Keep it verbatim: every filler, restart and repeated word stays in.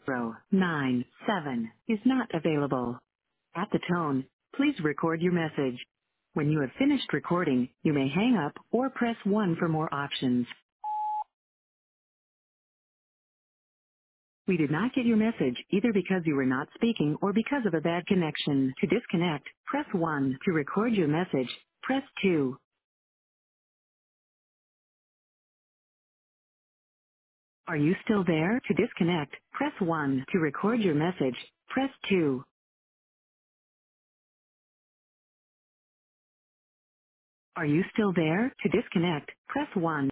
zero nine seven is not available. At the tone, please record your message. When you have finished recording, you may hang up or press one for more options. We did not get your message either because you were not speaking or because of a bad connection. To disconnect, press one. To record your message, press two. Are you still there? To disconnect, press one. To record your message, press two. Are you still there? To disconnect, press one.